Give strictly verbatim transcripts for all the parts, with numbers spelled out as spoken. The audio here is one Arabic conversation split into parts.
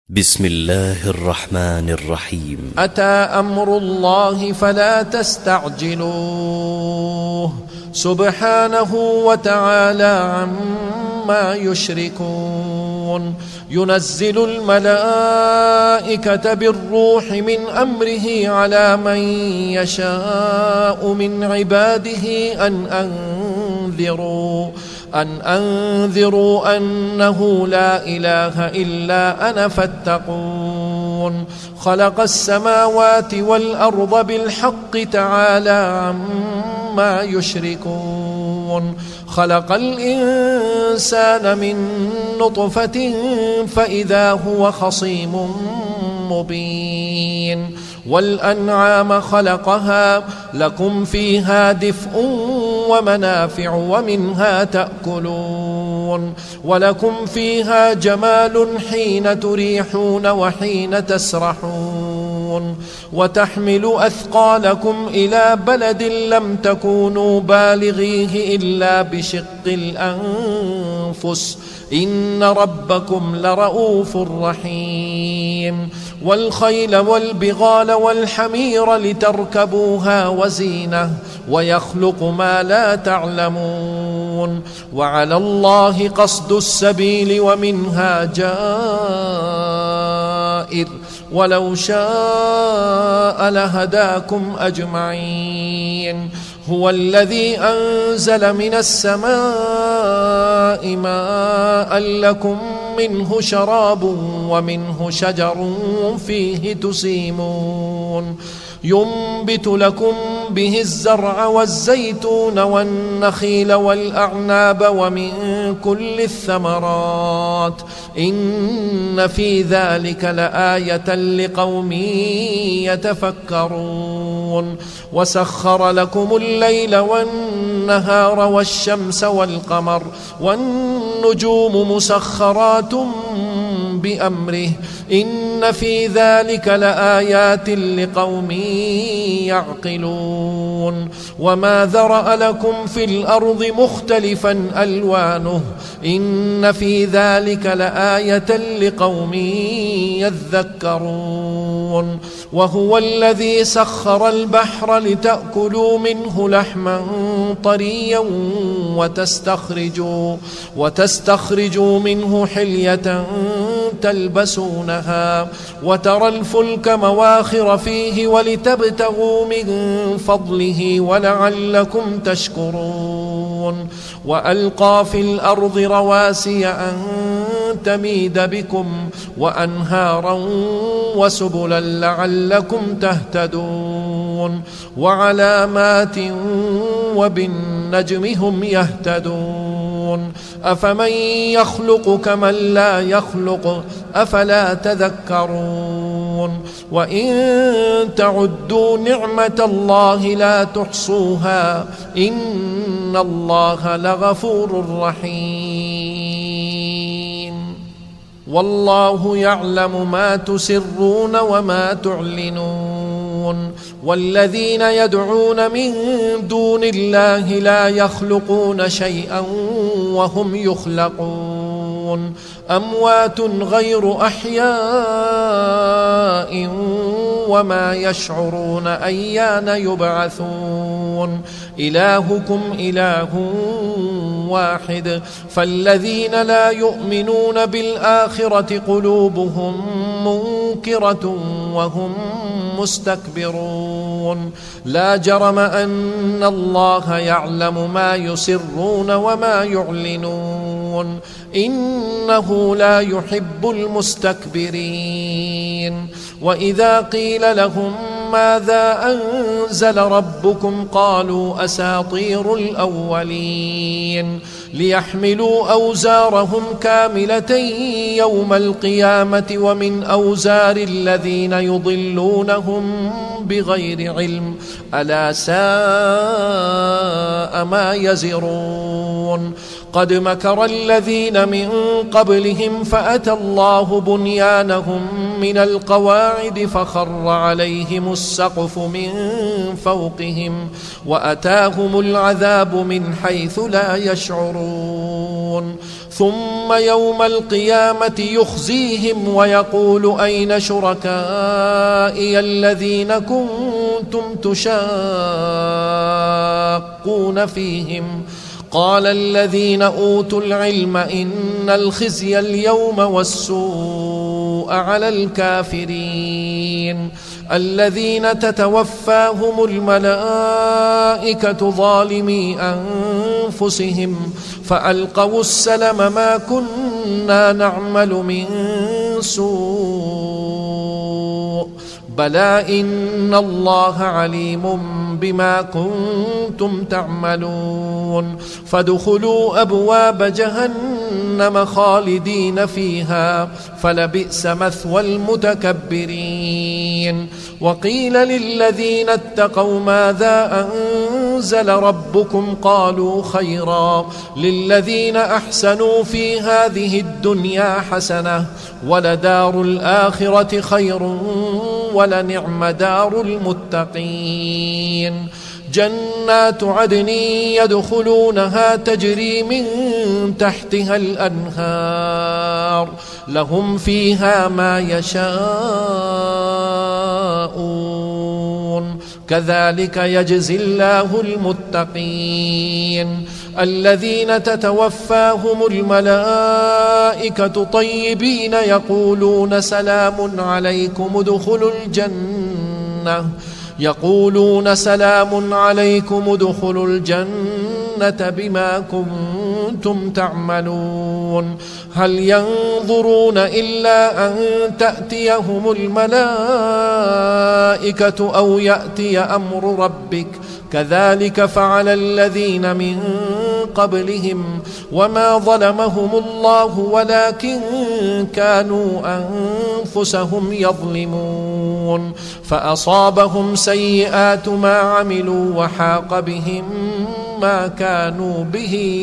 بسم الله الرحمن الرحيم. أتى أمر الله فلا تستعجلوه سبحانه وتعالى عما يشركون. ينزل الملائكة بالروح من أمره على من يشاء من عباده أن أنذروا أن أنذروا أنه لا إله إلا أنا فاتقون. خلق السماوات والأرض بالحق تعالى عما يشركون. خلق الإنسان من نطفة فإذا هو خصيم مبين. والأنعام خلقها لكم فيها دفء ومنافع ومنها تأكلون. ولكم فيها جمال حين تريحون وحين تسرحون. وتحمل أثقالكم إلى بلد لم تكونوا بالغيه إلا بشق الأنفس إن ربكم لرؤوف رحيم. والخيل والبغال والحمير لتركبوها وزينة ويخلق ما لا تعلمون. وعلى الله قصد السبيل ومنها جائر ولو شاء لهداكم أجمعين. هو الذي أنزل من السماء ماء لكم منه شراب ومنه شجر فيه تسيمون. ينبت لكم به الزرع والزيتون والنخيل والأعناب ومن كل الثمرات إن في ذلك لآية لقوم يتفكرون. وسخر لكم الليل والنهار والشمس والقمر والنجوم مسخرات بأمره إن في ذلك لآيات لقوم يعقلون. وما ذرأ لكم في الأرض مختلفا ألوانه إن في ذلك لآية لقوم يذكرون. وهو الذي سخر البحر لتأكلوا منه لحما طريا وتستخرجوا, وتستخرجوا منه حلية تلبسونها وترى الفلك مواخر فيه ولتبتغوا من فضله ولعلكم تشكرون. وألقى في الأرض رواسي أن تميد بكم وأنهارا وسبلا لعلكم تهتدون. وعلامات وبالنجم هم يهتدون. أفمن يخلق كمن لا يخلق أفلا تذكرون. وإن تعدوا نعمة الله لا تحصوها إن الله لغفور رحيم. والله يعلم ما تسرون وما تعلنون. والذين يدعون من دون الله لا يخلقون شيئا وهم يخلقون. أموات غير أحياء وما يشعرون أيان يبعثون. إلهكم إله واحد فالذين لا يؤمنون بالآخرة قلوبهم منكرة وهم مستكبرون. لا جرم أن الله يعلم ما يسرون وما يعلنون إنه لا يحب المستكبرين. وإذا قيل لهم ماذا أنزل ربكم قالوا أساطير الأولين. ليحملوا أوزارهم كاملة يوم القيامة ومن أوزار الذين يضلونهم بغير علم ألا ساء ما يزرون. قد مكر الذين من قبلهم فأتى الله بنيانهم من القواعد فخر عليهم السقف من فوقهم وأتاهم العذاب من حيث لا يشعرون. ثم يوم القيامة يخزيهم ويقول أين شركائي الذين كنتم تشاقون فيهم قال الذين أوتوا العلم إن الخزي اليوم والسوء على الكافرين الذين تتوفاهم الملائكة ظالمي أنفسهم فألقوا السلم ما كنا نعمل من سوء بلى إن الله عليم بما كنتم تعملون فادخلوا أبواب جهنم خالدين فيها فلبئس مثوى المتكبرين وقيل للذين اتقوا ماذا أنزل ربكم قالوا خيرا للذين أحسنوا في هذه الدنيا حسنة ولدار الآخرة خير ولنعم دار المتقين جنات عدن يدخلونها تجري من تحتها الأنهار لهم فيها ما يشاءون كذلك يجزي الله المتقين الذين تتوفاهم الملائكة طيبين يقولون سلام عليكم ادخلوا الجنة يقولون سلام عليكم ادخلوا الجنة بما كنتم تعملون هل ينظرون إلا أن تأتيهم الملائكة أو يأتي أمر ربك كذلك فعل الذين من قبلهم وما ظلمهم الله ولكن كانوا أنفسهم يظلمون فأصابهم سيئات ما عملوا وحاق بهم ما كانوا به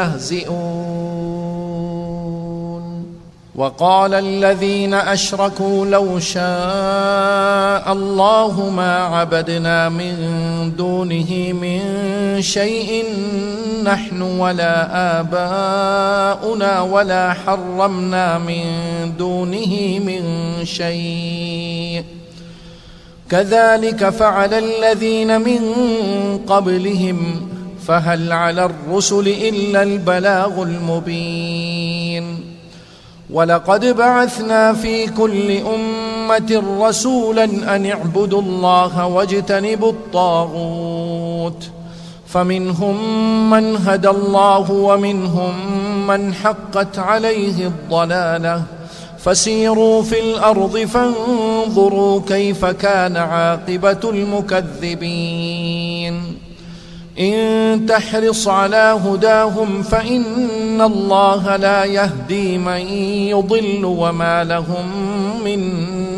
يستهزئون وقال الذين أشركوا لو شاء الله ما عبدنا من دونه من شيء نحن ولا آباؤنا ولا حرمنا من دونه من شيء كذلك فعل الذين من قبلهم فهل على الرسل إلا البلاغ المبين ولقد بعثنا في كل أمة رسولا أن اعبدوا الله واجتنبوا الطاغوت فمنهم من هدى الله ومنهم من حقت عليه الضلالة فسيروا في الأرض فانظروا كيف كان عاقبة المكذبين إن تحرص على هداهم فإن الله لا يهدي من يضل وما لهم من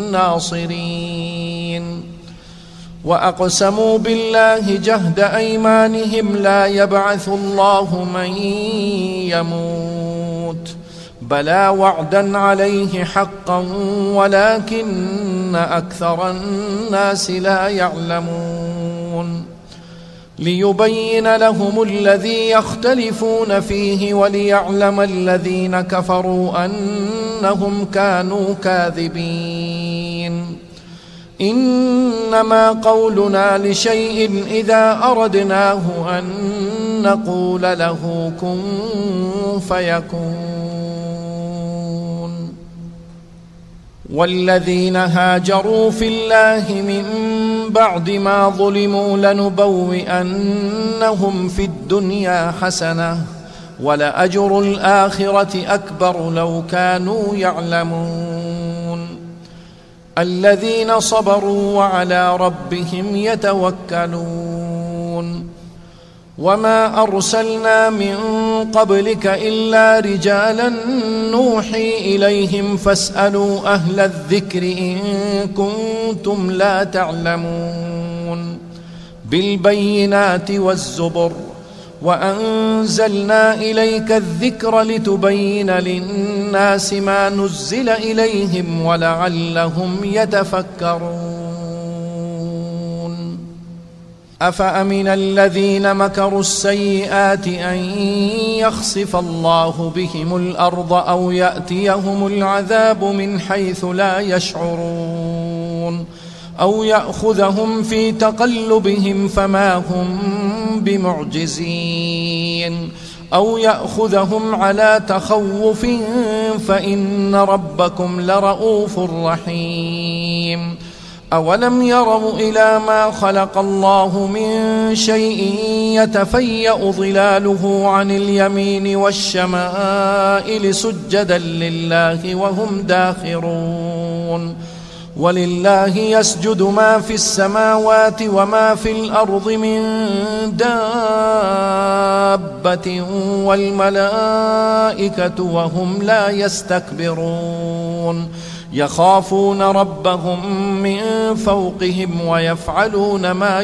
ناصرين وأقسموا بالله جهد أيمانهم لا يبعث الله من يموت بلى وعدا عليه حقا ولكن أكثر الناس لا يعلمون ليبين لهم الذي يختلفون فيه وليعلم الذين كفروا أنهم كانوا كاذبين إنما قولنا لشيء إذا أردناه أن نقول له كن فيكون والذين هاجروا في الله من بعد ما ظلموا لنبوئنهم في الدنيا حسنة ولأجر الآخرة أكبر لو كانوا يعلمون الذين صبروا وعلى ربهم يتوكلون وما أرسلنا من قبلك إلا رجالا نوحي إليهم فاسألوا أهل الذكر إن كنتم لا تعلمون بالبينات والزبر وأنزلنا إليك الذكر لتبين للناس ما نزل إليهم ولعلهم يتفكرون أفأمن الذين مكروا السيئات أن يخسف الله بهم الأرض أو يأتيهم العذاب من حيث لا يشعرون أو يأخذهم في تقلبهم فما هم بمعجزين أو يأخذهم على تخوف فإن ربكم لرؤوف رحيم. أولم يروا إلى ما خلق الله من شيء يتفيأ ظلاله عن اليمين والشمائل سجدا لله وهم داخرون. ولله يسجد ما في السماوات وما في الأرض من دابة والملائكة وهم لا يستكبرون يخافون ربهم من فوقهم ويفعلون ما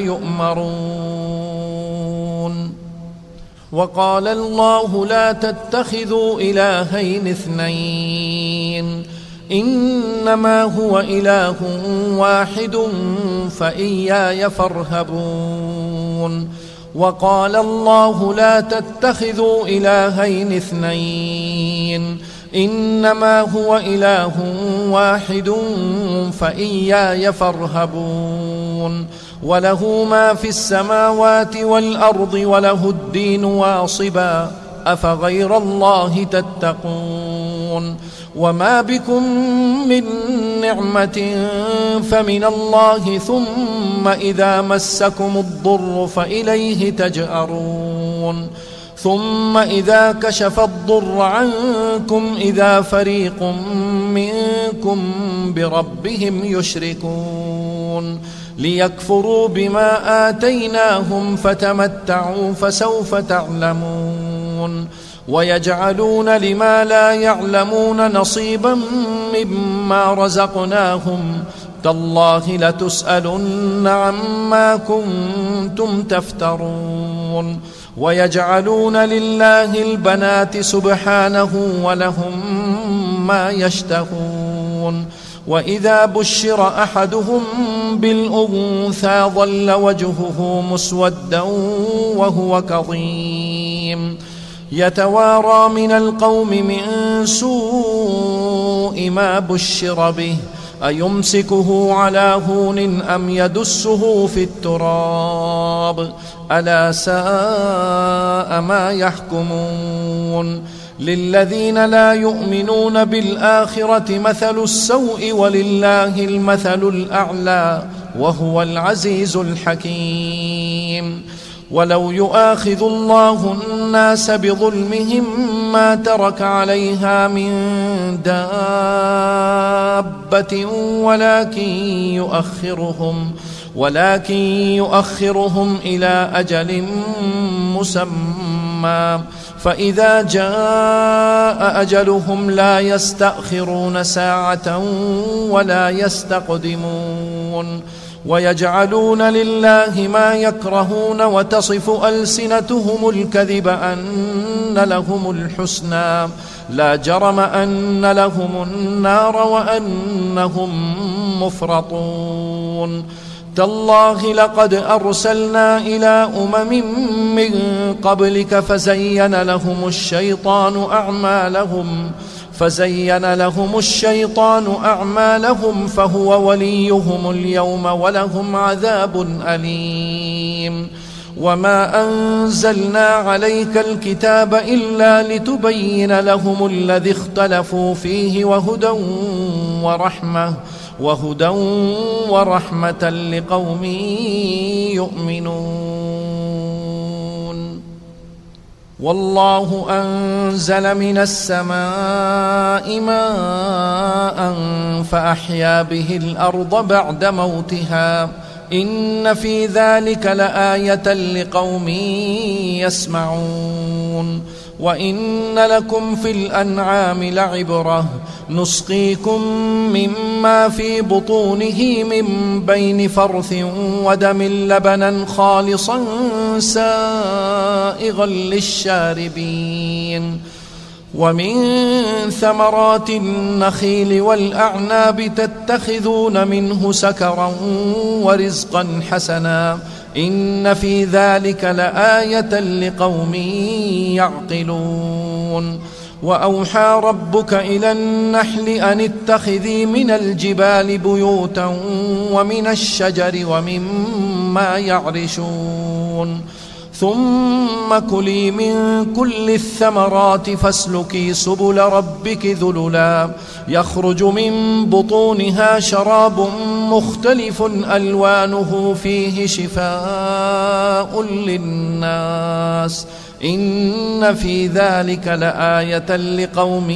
يؤمرون. وقال الله لا تتخذوا إلهين اثنين إنما هو إله واحد فإياي فارهبون. وقال الله لا تتخذوا إلهين اثنين إنما هو إله واحد فإياي فارهبون. وله ما في السماوات والأرض وله الدين واصبا أفغير الله تتقون. وما بكم من نعمة فمن الله ثم إذا مسكم الضر فإليه تجأرون. ثم إذا كشف الضر عنكم إذا فريق منكم بربهم يشركون ليكفروا بما آتيناهم فتمتعوا فسوف تعلمون. ويجعلون لما لا يعلمون نصيبا مما رزقناهم تالله لتسألن عما كنتم تفترون. ويجعلون لله البنات سبحانه ولهم ما يشتهون. وإذا بشر أحدهم بالأنثى ظل وجهه مسودا وهو كظيم يتوارى من القوم من سوء ما بشر به أيمسكه على هون أم يدسه في التراب ألا ساء ما يحكمون. للذين لا يؤمنون بالآخرة مثل السوء ولله المثل الأعلى وهو العزيز الحكيم. ولو يؤاخذ الله الناس بظلمهم ما ترك عليها من دابة ولكن يؤخرهم ولكن يؤخرهم إلى أجل مسمى فإذا جاء أجلهم لا يستأخرون ساعة ولا يستقدمون. ويجعلون لله ما يكرهون وتصف ألسنتهم الكذب أن لهم الحسنى لا جرم أن لهم النار وأنهم مفرطون. تالله لقد أرسلنا إلى أمم من قبلك فزين لهم الشيطان أعمالهم فزين لهم الشيطان أعمالهم فهو وليهم اليوم ولهم عذاب أليم. وما أنزلنا عليك الكتاب إلا لتبين لهم الذي اختلفوا فيه وهدى ورحمة وهدى ورحمة لقوم يؤمنون. والله أنزل من السماء ماء فأحيا به الأرض بعد موتها إن في ذلك لآية لقوم يسمعون. وإن لكم في الأنعام لعبرة نسقيكم مما في بطونه من بين فرث ودم لبنا خالصا سائغا للشاربين ومن ثمرات النخيل والأعناب تتخذون منه سكرا ورزقا حسنا إن في ذلك لآية لقوم يعقلون وأوحى ربك إلى النحل أن اتخذي من الجبال بيوتا ومن الشجر ومما يعرشون ثم كلي من كل الثمرات فاسلكي سبل ربك ذللا يخرج من بطونها شراب مختلف ألوانه فيه شفاء للناس إن في ذلك لآية لقوم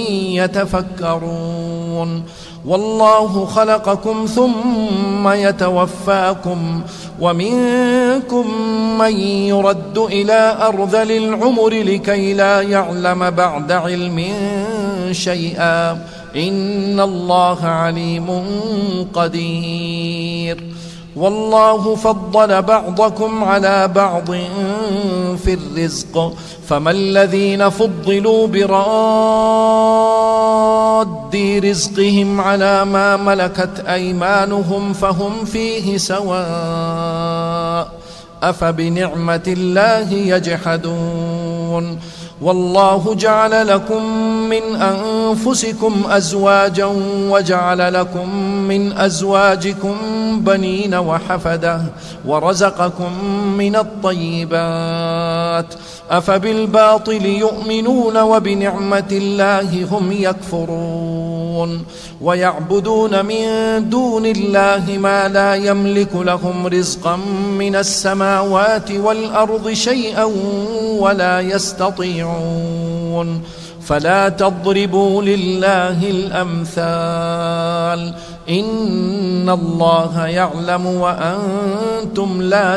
يتفكرون والله خلقكم ثم يتوفاكم ومنكم من يرد إلى أرذل العمر لكي لا يعلم بعد علم شيئا إن الله عليم قدير والله فضل بعضكم على بعض في الرزق فما الذين فضلوا براد رزقهم على ما ملكت أيمانهم فهم فيه سواء أفبنعمة الله يجحدون والله جعل لكم من أنفسكم أزواجا وجعل لكم من أزواجكم بنين وحفدة ورزقكم من الطيبات أفبالباطل يؤمنون وبنعمة الله هم يكفرون ويعبدون من دون الله ما لا يملك لهم رزقا من السماوات والأرض شيئا ولا يستطيعون فلا تضربوا لله الأمثال إن الله يعلم وأنتم لا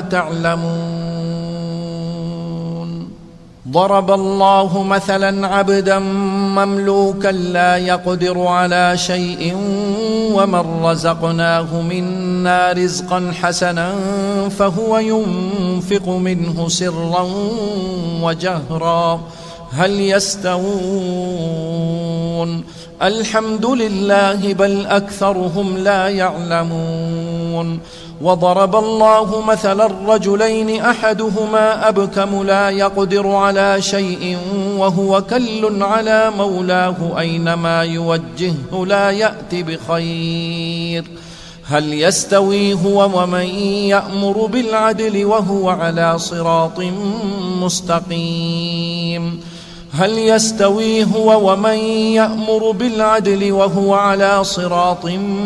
تعلمون ضرب الله مثلا عبدا مملوكا لا يقدر على شيء ومن رزقناه منا رزقا حسنا فهو ينفق منه سرا وجهرا هل يستوون الحمد لله بل أكثرهم لا يعلمون وضرب الله مثلا الرجلين أحدهما أبكم لا يقدر على شيء وهو كل على مولاه أينما يوجهه لا يأتي بخير هل يستوي هو ومن يأمر بالعدل وهو على صراط مستقيم هل يستوي هو ومن يأمر بالعدل وهو على صراط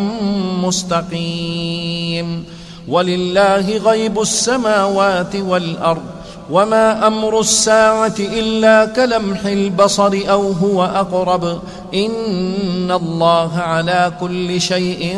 مستقيم ولله غيب السماوات والأرض وما أمر الساعة إلا كلمح البصر أو هو أقرب إن الله على كل شيء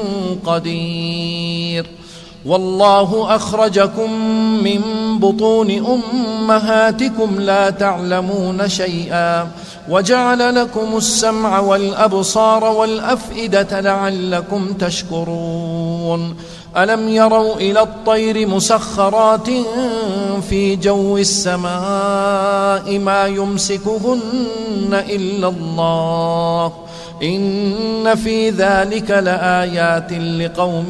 قدير والله أخرجكم من بطون أمهاتكم لا تعلمون شيئا وجعل لكم السمع والأبصار والأفئدة لعلكم تشكرون ألم يروا إلى الطير مسخرات في جو السماء ما يمسكهن إلا الله إن في ذلك لآيات لقوم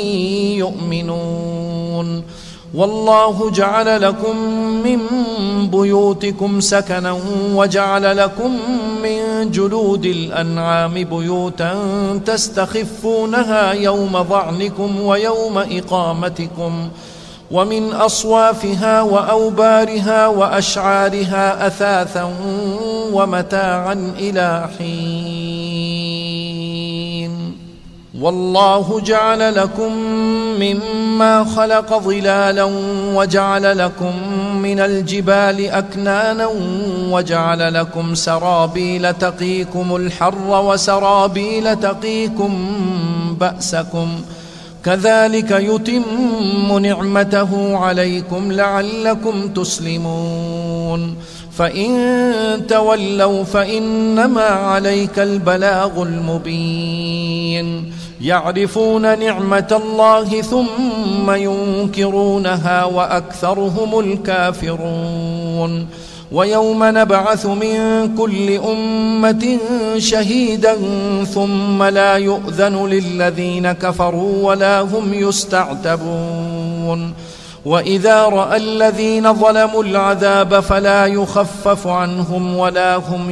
يؤمنون والله جعل لكم من بيوتكم سكنا وجعل لكم من جلود الأنعام بيوتا تستخفونها يوم ظعنكم ويوم إقامتكم ومن أصوافها وأوبارها وأشعارها أثاثا ومتاعا إلى حين والله جعل لكم مما خلق ظلالا وجعل لكم من الجبال أكنانا وجعل لكم سرابيل تقيكم الحر وسرابيل تقيكم بأسكم كذلك يتم نعمته عليكم لعلكم تسلمون فإن تولوا فإنما عليك البلاغ المبين يعرفون نعمة الله ثم ينكرونها وأكثرهم الكافرون ويوم نبعث من كل أمة شهيدا ثم لا يؤذن للذين كفروا ولا هم يستعتبون وإذا رأى الذين ظلموا العذاب فلا يخفف عنهم ولا هم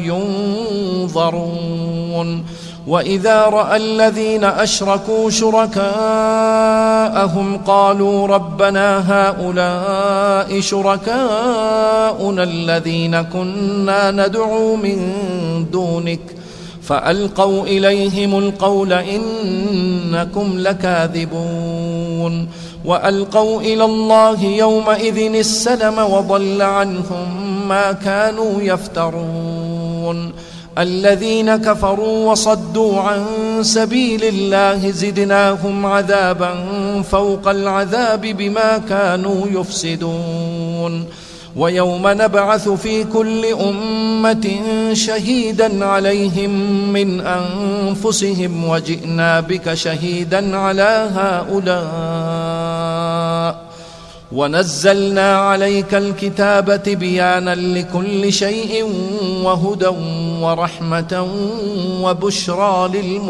ينظرون وإذا رأى الذين أشركوا شركاءهم قالوا ربنا هؤلاء شركاؤنا الذين كنا ندعو من دونك فألقوا إليهم القول إنكم لكاذبون وألقوا إلى الله يومئذ السلم وضل عنهم ما كانوا يفترون الذين كفروا وصدوا عن سبيل الله زدناهم عذابا فوق العذاب بما كانوا يفسدون ويوم نبعث في كل أمة شهيدا عليهم من أنفسهم وجئنا بك شهيدا على هؤلاء ونزلنا عليك الكتاب تبيانا لكل شيء وهدى ورحمة وبشرى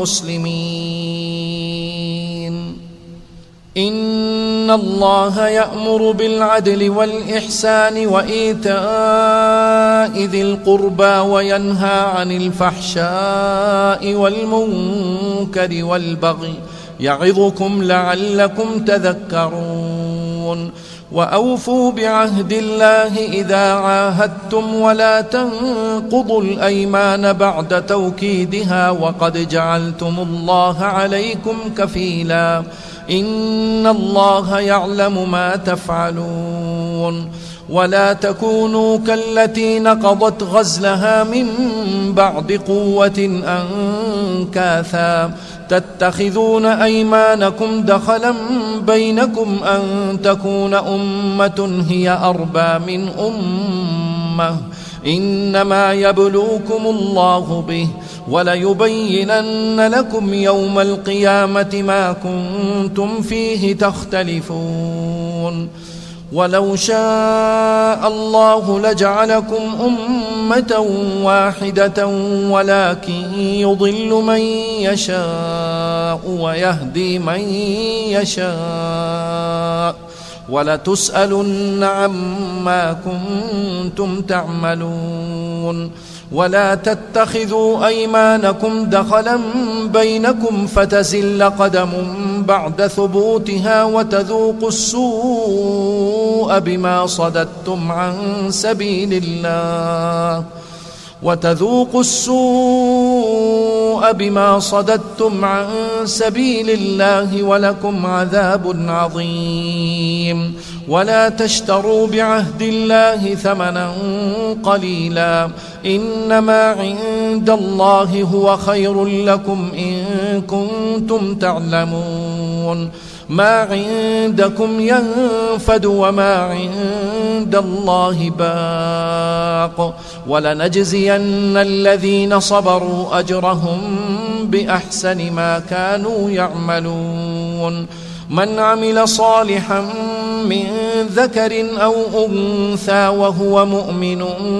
للمسلمين إن الله يأمر بالعدل والإحسان وإيتاء ذي القربى وينهى عن الفحشاء والمنكر والبغي يعظكم لعلكم تذكرون وأوفوا بعهد الله إذا عاهدتم ولا تنقضوا الأيمان بعد توكيدها وقد جعلتم الله عليكم كفيلا إن الله يعلم ما تفعلون ولا تكونوا كالتي نقضت غزلها من بعد قوة أنكاثا تتخذون أيمانكم دخلا بينكم أن تكون أمة هي أربى من أمة إنما يبلوكم الله به وليبينن لكم يوم القيامة ما كنتم فيه تختلفون ولو شاء الله لجعلكم أمة واحدة ولكن يضل من يشاء ويهدي من يشاء ولتسألن عما كنتم تعملون ولا تتخذوا أيمانكم دخلا بينكم فتزل قدم بعد ثبوتها وتذوقوا السوء بما صددتم عن سبيل الله وتذوقوا السوء بما صددتم عن سبيل الله ولكم عذاب عظيم ولا تشتروا بعهد الله ثمنا قليلا إنما عند الله هو خير لكم إن كنتم تعلمون ما عندكم ينفد وما عند الله باق ولنجزين الذين صبروا أجرهم بأحسن ما كانوا يعملون من عمل صالحا من ذكر أو أنثى وهو مؤمن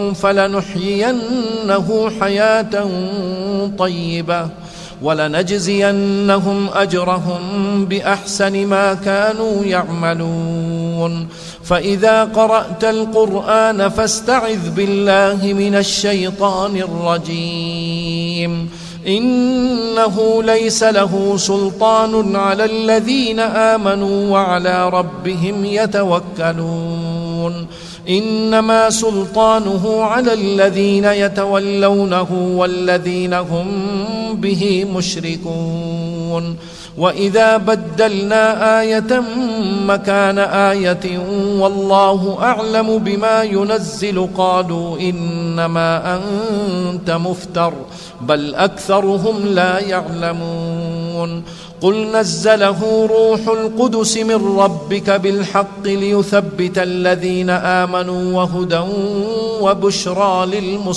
فلنحيينه حياة طيبة ولنجزينهم أجرهم بأحسن ما كانوا يعملون فإذا قرأت القرآن فاستعذ بالله من الشيطان الرجيم إنه ليس له سلطان على الذين آمنوا وعلى ربهم يتوكلون إنما سلطانه على الذين يتولونه والذين هم به مشركون وإذا بدلنا آية مكان آية والله أعلم بما ينزل قالوا إنما أنت مفتر بل أكثرهم لا يعلمون قل نزله روح القدس من ربك بالحق ليثبت الذين آمنوا وهدى وبشرى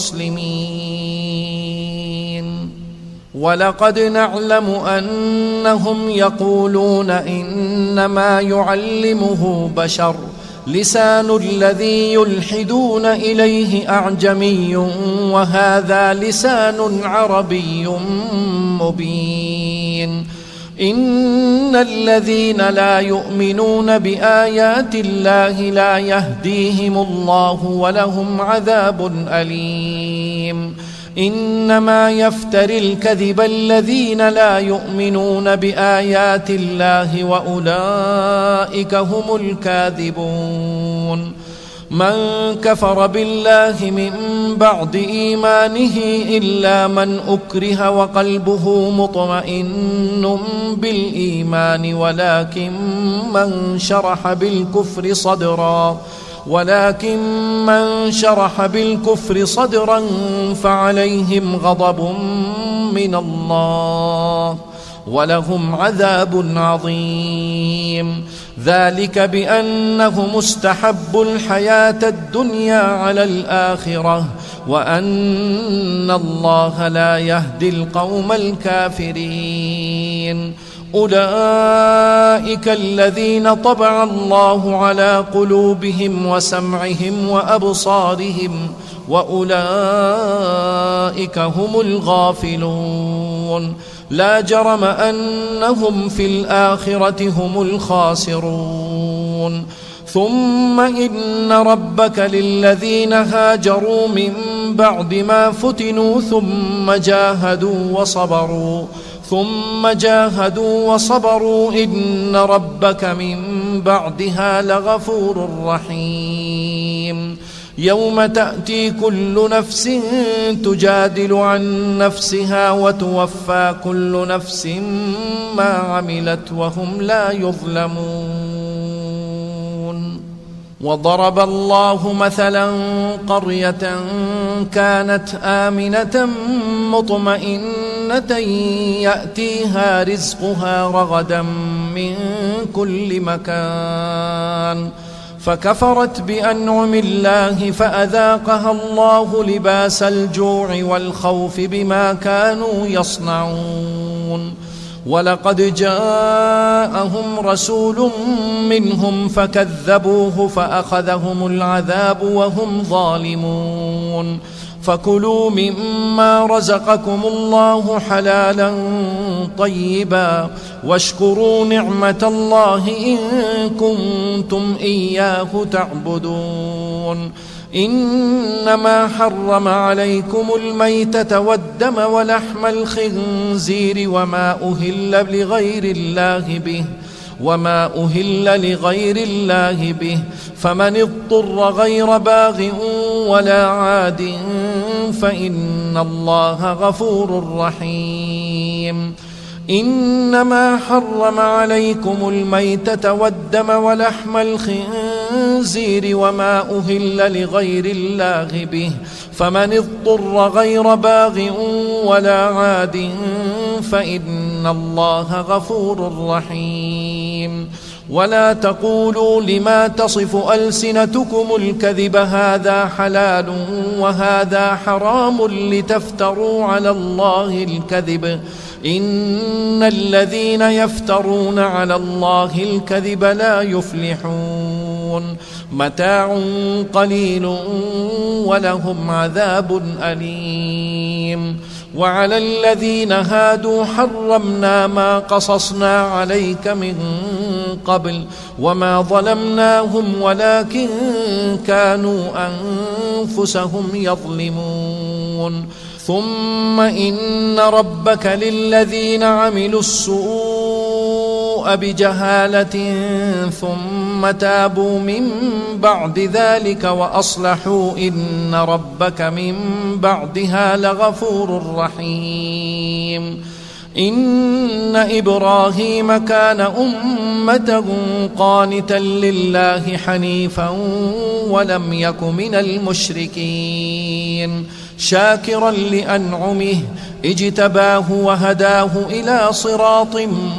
للمسلمين ولقد نعلم أنهم يقولون إنما يعلمه بشر لسان الذي يلحدون إليه أعجمي وهذا لسان عربي مبين. إن الذين لا يؤمنون بآيات الله لا يهديهم الله ولهم عذاب أليم. إنما يفتري الكذب الذين لا يؤمنون بآيات الله وأولئك هم الكاذبون. من كفر بالله من بعد إيمانه إلا من أكره وقلبه مطمئن بالإيمان ولكن من شرح بالكفر صدرا ولكن من شرح بالكفر صدرا فعليهم غضب من الله ولهم عذاب عظيم. ذلك بأنهم استحبوا الحياة الدنيا على الآخرة وأن الله لا يهدي القوم الكافرين. أولئك الذين طبع الله على قلوبهم وسمعهم وأبصارهم وأولئك هم الغافلون. لا جرم أنهم في الآخرة هم الخاسرون. ثم إن ربك للذين هاجروا من بعد ما فتنوا ثم جاهدوا وصبروا ثم جاهدوا وصبروا إن ربك من بعدها لغفور رحيم. يوم تأتي كل نفس تجادل عن نفسها وتوفى كل نفس ما عملت وهم لا يظلمون. وضرب الله مثلا قرية كانت آمنة مطمئنة يأتيها رزقها رغدا من كل مكان فكفرت بأنعم الله فأذاقها الله لباس الجوع والخوف بما كانوا يصنعون. ولقد جاءهم رسول منهم فكذبوه فأخذهم العذاب وهم ظالمون. فكلوا مما رزقكم الله حلالا طيبا واشكروا نعمة الله إن كنتم إياه تعبدون. إنما حرم عليكم الميتة والدم ولحم الخنزير وما أهل لغير الله به وما أهل لغير الله به فمن اضطر غير باغ ولا عاد فإن الله غفور رحيم. إنما حرم عليكم الميتة والدم ولحم الخنزير وما أهل لغير الله به فمن اضطر غير باغ ولا عاد فإن الله غفور رحيم. ولا تقولوا لما تصف ألسنتكم الكذب هذا حلال وهذا حرام لتفتروا على الله الكذب إن الذين يفترون على الله الكذب لا يفلحون. متاع قليل ولهم عذاب أليم. وعلى الذين هادوا حرمنا ما قصصنا عليك من قبل وما ظلمناهم ولكن كانوا أنفسهم يظلمون. ثم إن ربك للذين عملوا السوء بجهالة ثم تابوا من بعد ذلك وأصلحوا إن ربك من بعدها لغفور رحيم. إن إبراهيم كان أمة قانتا لله حنيفا ولم يك من المشركين شاكرا لأنعمه اجتباه وهداه إلى صراط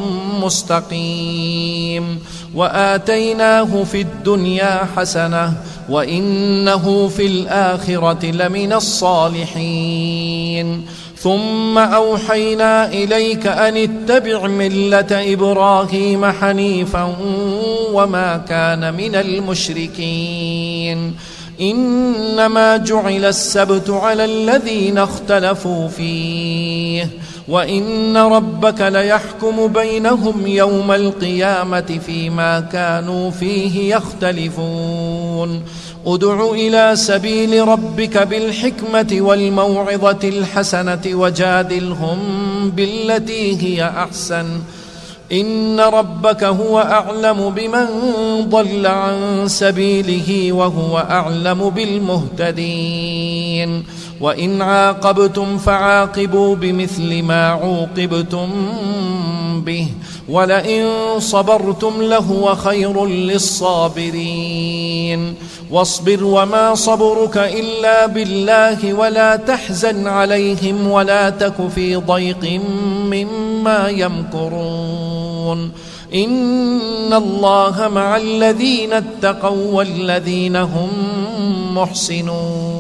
مستقيم. وآتيناه في الدنيا حسنة وإنه في الآخرة لمن الصالحين. ثم أوحينا إليك أن اتبع ملة إبراهيم حنيفا وما كان من المشركين إنما جعل السبت على الذين اختلفوا فيه وإن ربك ليحكم بينهم يوم القيامة فيما كانوا فيه يختلفون ادع إلى سبيل ربك بالحكمة والموعظة الحسنة وجادلهم بالتي هي أحسن إن ربك هو أعلم بمن ضل عن سبيله وهو أعلم بالمهتدين وإن عاقبتم فعاقبوا بمثل ما عوقبتم به ولئن صبرتم لهو خير للصابرين واصبر وما صبرك إلا بالله ولا تحزن عليهم ولا تك في ضيق مما يمكرون إن الله مع الذين اتقوا والذين هم محسنون.